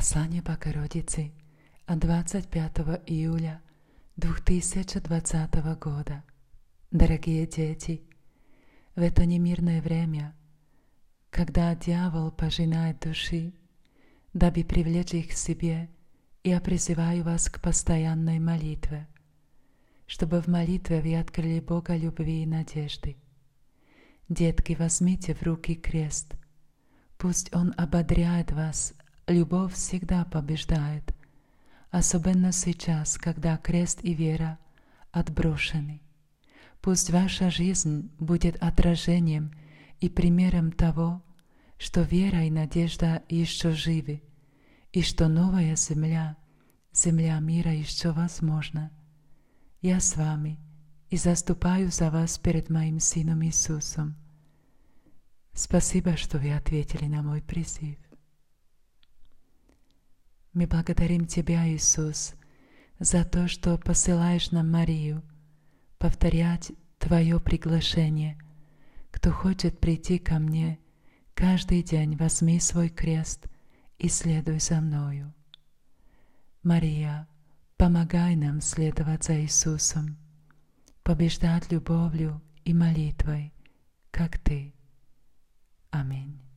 Послание Богородицы от 25 июля 2020 года. Дорогие дети, в это немирное время, когда дьявол пожинает души, дабы привлечь их к себе, я призываю вас к постоянной молитве, чтобы в молитве вы открыли Бога любви и надежды. Детки, возьмите в руки крест. Пусть Он ободряет вас. Любовь всегда побеждает, особенно сейчас, когда крест и вера отброшены. Пусть ваша жизнь будет отражением и примером того, что вера и надежда еще живы, и что новая земля, земля мира еще возможна. Я с вами и заступаю за вас перед моим Сыном Иисусом. Спасибо, что вы ответили на мой призыв. Мы благодарим Тебя, Иисус, за то, что посылаешь нам Марию повторять Твое приглашение. Кто хочет прийти ко мне, каждый день возьми свой крест и следуй за мною. Мария, помогай нам следовать за Иисусом, побеждать любовью и молитвой, как Ты. Аминь.